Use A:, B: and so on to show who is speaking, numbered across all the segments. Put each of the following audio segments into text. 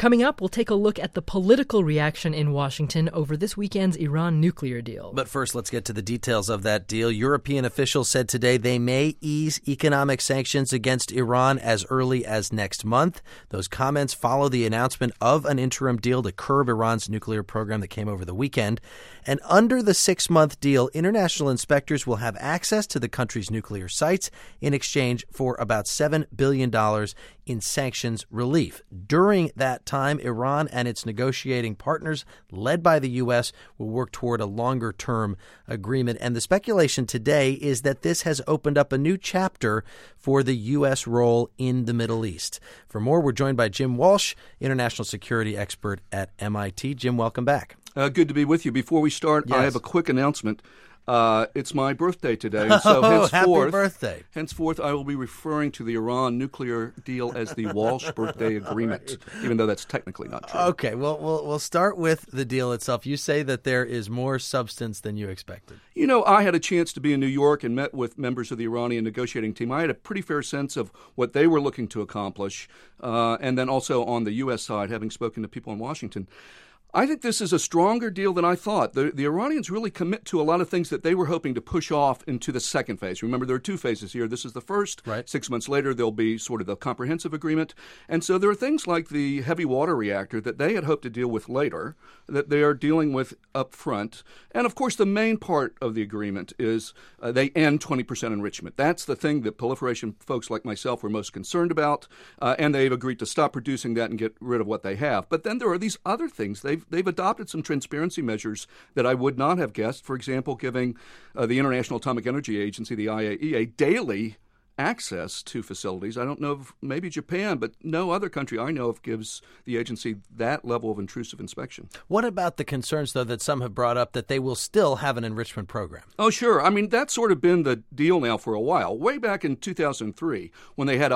A: Coming up, we'll take a look at the political reaction in Washington over this weekend's Iran nuclear deal.
B: But first, let's get to the details of that deal. European officials said today they may ease economic sanctions against Iran as early as next month. Those comments follow the announcement of an interim deal to curb Iran's nuclear program that came over the weekend. And under the 6-month deal, international inspectors will have access to the country's nuclear sites in exchange for about $7 billion in sanctions relief. During that time, Iran and its negotiating partners, led by the U.S., will work toward a longer-term agreement. And the speculation today is that this has opened up a new chapter for the U.S. role in the Middle East. For more, we're joined by Jim Walsh, international security expert at MIT. Jim, welcome back.
C: Good to be with you. Before we start,
B: Yes.
C: I have a quick announcement. It's my birthday today, so
B: happy birthday.
C: Henceforth, I will be referring to the Iran nuclear deal as the Walsh Birthday Agreement, even though that's technically not true.
B: Okay, well, we'll start with the deal itself. You say that there is more substance than you expected.
C: You know, I had a chance to be in New York and met with members of the Iranian negotiating team. I had a pretty fair sense of what they were looking to accomplish, and then also on the U.S. side, having spoken to people in Washington. I think this is a stronger deal than I thought. The Iranians really commit to a lot of things that they were hoping to push off into the second phase. Remember, there are 2 phases here. This is the first.
B: Right.
C: 6 months later, there'll be sort of the comprehensive agreement. And so there are things like the heavy water reactor that they had hoped to deal with later, that they are dealing with up front. And, of course, the main part of the agreement is they end 20% enrichment. That's the thing that proliferation folks like myself were most concerned about, and they've agreed to stop producing that and get rid of what they have. But then there are these other things. They've adopted some transparency measures that I would not have guessed. For example, giving the International Atomic Energy Agency, the IAEA, daily access to facilities. I don't know if maybe Japan, but no other country I know of gives the agency that level of intrusive inspection.
B: What about the concerns, though, that some have brought up that they will still have an enrichment program?
C: Oh, sure. I mean, that's sort of been the deal now for a while. Way back in 2003, when they had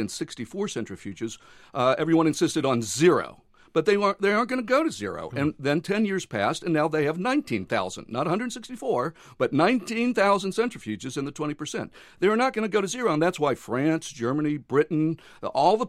C: 164 centrifuges, everyone insisted on 0. But they aren't going to go to 0. And then 10 years passed, and now they have 19,000, not 164, but 19,000 centrifuges in the 20%. They are not going to go to 0, and that's why France, Germany, Britain, all the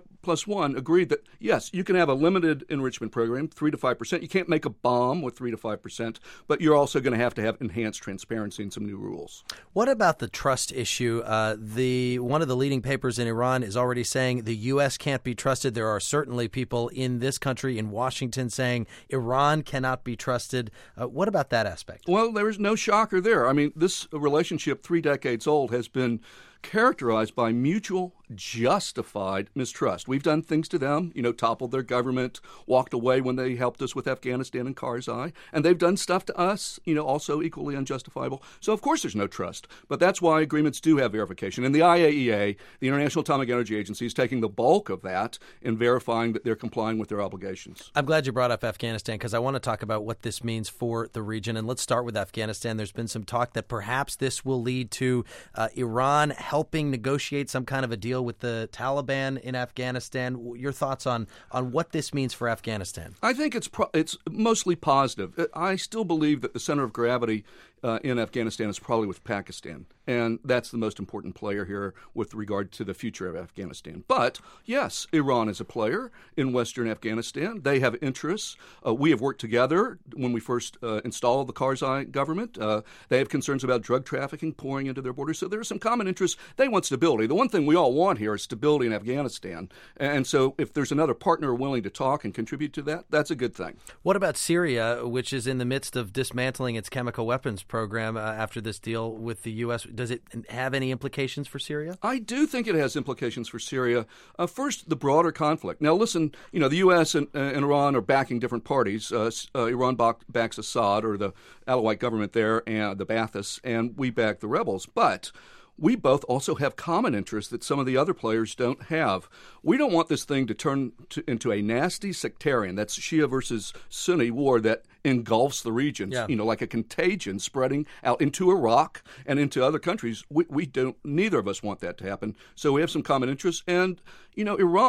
C: P5+1 agreed that, yes, you can have a limited enrichment program, 3 to 5%. You can't make a bomb with 3 to 5%, but you're also going to have enhanced transparency and some new rules.
B: What about the trust issue? One of the leading papers in Iran is already saying the U.S. can't be trusted. There are certainly people in this country, in Washington, saying Iran cannot be trusted. What about that aspect?
C: Well, there's no shocker there. I mean, this relationship, 3 decades old, has been characterized by mutual justified mistrust. We've done things to them, toppled their government, walked away when they helped us with Afghanistan and Karzai, and they've done stuff to us, also equally unjustifiable. So, of course, there's no trust. But that's why agreements do have verification. And the IAEA, the International Atomic Energy Agency, is taking the bulk of that in verifying that they're complying with their obligations.
B: I'm glad you brought up Afghanistan because I want to talk about what this means for the region. And let's start with Afghanistan. There's been some talk that perhaps this will lead to Iran helping negotiate some kind of a deal with the Taliban in Afghanistan. Your thoughts on what this means for Afghanistan?
C: I think it's mostly positive. I still believe that the center of gravity in Afghanistan is probably with Pakistan, and that's the most important player here with regard to the future of Afghanistan. But, yes, Iran is a player in Western Afghanistan. They have interests. We have worked together when we first installed the Karzai government. They have concerns about drug trafficking pouring into their borders, so there are some common interests. They want stability. The one thing we all want here is stability in Afghanistan, and so if there's another partner willing to talk and contribute to that, that's a good thing.
B: What about Syria, which is in the midst of dismantling its chemical weapons program after this deal with the U.S.? Does it have any implications for Syria?
C: I do think it has implications for Syria. First, the broader conflict. Now, listen, the U.S. and Iran are backing different parties. Iran backs Assad, or the Alawite government there, and the Baathists, and we back the rebels. But we both also have common interests that some of the other players don't have. We don't want this thing to turn into a nasty sectarian, that's Shia versus Sunni war that engulfs the region, like a contagion spreading out into Iraq and into other countries. Neither of us want that to happen. So we have some common interests. And, Iran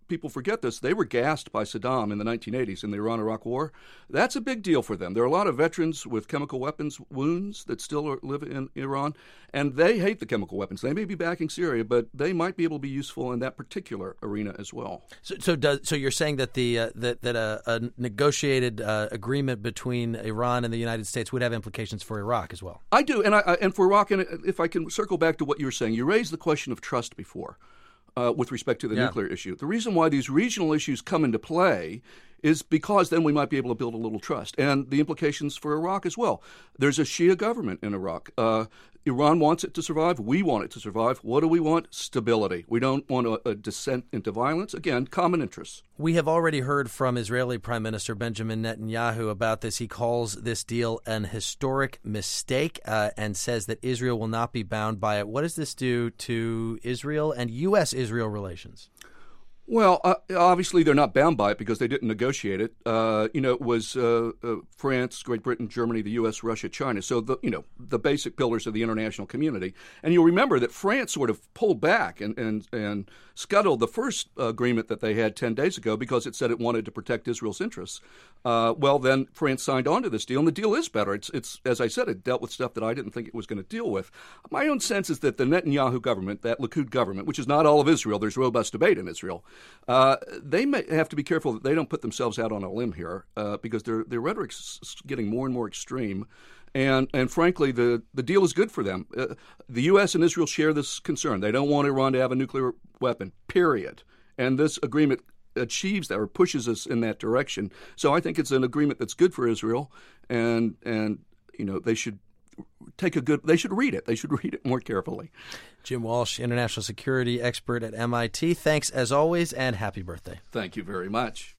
C: people forget this, they were gassed by Saddam in the 1980s in the Iran-Iraq War. That's a big deal for them. There are a lot of veterans with chemical weapons wounds that still live in Iran, and they hate the chemical weapons. They may be backing Syria, but they might be able to be useful in that particular arena as well.
B: So you're saying that a negotiated agreement between Iran and the United States would have implications for Iraq as well?
C: I do, and for Iraq, and if I can circle back to what you were saying, you raised the question of trust before. With respect to the nuclear issue. The reason why these regional issues come into play is because then we might be able to build a little trust. And the implications for Iraq as well. There's a Shia government in Iraq. Iran wants it to survive. We want it to survive. What do we want? Stability. We don't want a descent into violence. Again, common interests.
B: We have already heard from Israeli Prime Minister Benjamin Netanyahu about this. He calls this deal an historic mistake and says that Israel will not be bound by it. What does this do to Israel and U.S.-Israel relations?
C: Well, obviously they're not bound by it because they didn't negotiate it. It was France, Great Britain, Germany, the U.S., Russia, China. So the basic pillars of the international community. And you'll remember that France sort of pulled back and scuttled the first agreement that they had 10 days ago because it said it wanted to protect Israel's interests. Well, then France signed on to this deal, and the deal is better. It's as I said, it dealt with stuff that I didn't think it was going to deal with. My own sense is that the Netanyahu government, that Likud government, which is not all of Israel, there's robust debate in Israel. They may have to be careful that they don't put themselves out on a limb here because their rhetoric's getting more and more extreme. And frankly, the deal is good for them. The U.S. and Israel share this concern. They don't want Iran to have a nuclear weapon, period. And this agreement achieves that or pushes us in that direction. So I think it's an agreement that's good for Israel, and they should they should read it. They should read it more carefully.
B: Jim Walsh, international security expert at MIT. Thanks as always, and happy birthday.
C: Thank you very much.